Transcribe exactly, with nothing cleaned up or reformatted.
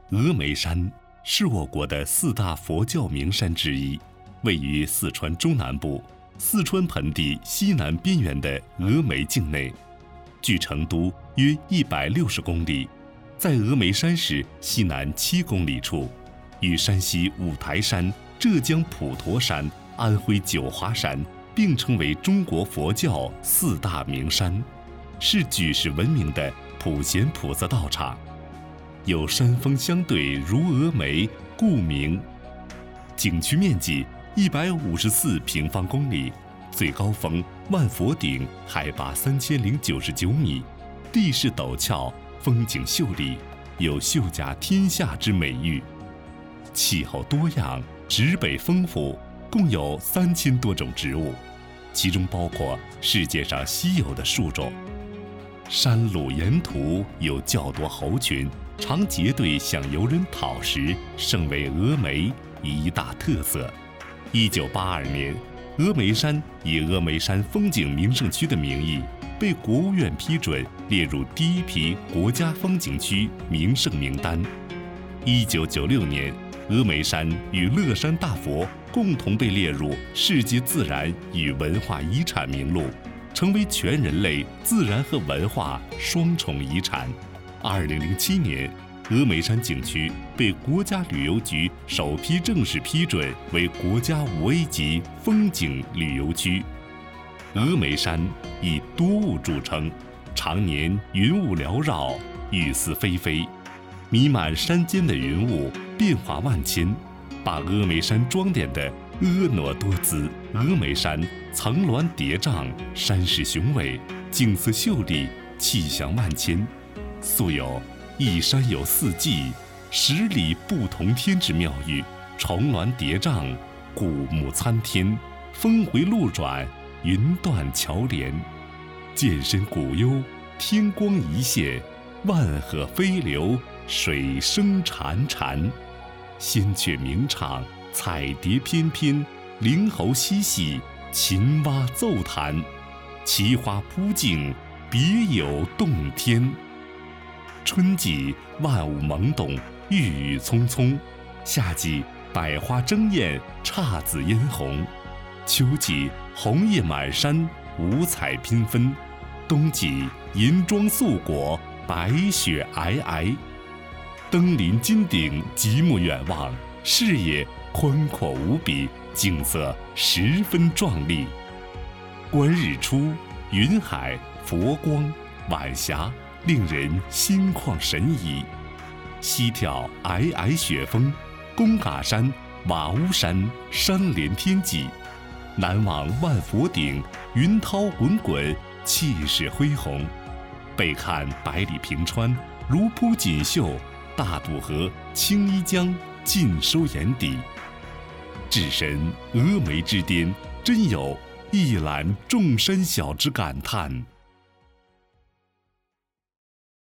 峨眉山是我国的四大佛教名山之一，位于四川中南部四川盆地西南边缘的峨眉境内，距成都约一百六十公里，在峨眉山市西南七公里处，与山西五台山、浙江普陀山、安徽九华山并称为中国佛教四大名山，是举世闻名的普贤菩萨道场。有山峰相对如峨眉，故名。景区面积一百五十四平方公里，最高峰万佛顶海拔三千零九十九米，地势陡峭，风景秀丽，有秀甲天下之美誉。气候多样，植被丰富，共有三千多种植物，其中包括世界上稀有的树种。山路沿途有较多猴群，常结队向游人讨食，盛为峨眉一大特色。一九八二年，峨眉山以峨眉山风景名胜区的名义，被国务院批准列入第一批国家风景区名胜名单。一九九六年，峨眉山与乐山大佛共同被列入世界自然与文化遗产名录，成为全人类自然和文化双重遗产。二零零七年，峨眉山景区被国家旅游局首批正式批准为国家五 A 级风景旅游区。峨眉山以多雾著称，常年云雾缭绕，雨丝霏霏，弥漫山间的云雾变化万千，把峨眉山装点的婀娜多姿。峨眉山层峦叠嶂，山势雄伟，景色秀丽，气象万千，素有一山有四季，十里不同天之妙语，重峦叠嶂，古木参天，峰回路转，云断桥连，涧深谷幽，天光一现，万壑飞流，水声潺潺，仙雀鸣唱，彩蝶翩翩，灵猴嬉戏，琴蛙奏弹，奇花扑镜，别有洞天。春季万物懵懂，郁郁葱葱；夏季百花争艳，姹紫嫣红；秋季红叶满山，五彩缤纷；冬季银装素裹，白雪皑皑。登临金顶，极目远望，视野宽阔无比，景色十分壮丽。观日出，云海、佛光、晚霞，令人心旷神怡。西眺皑皑雪峰，贡嘎山、瓦屋山山连天际；南望万佛顶，云涛滚滚，气势恢宏；北看百里平川，如铺锦绣，大渡河、青衣江尽收眼底。置身峨眉之巅，真有一览众山小之感叹。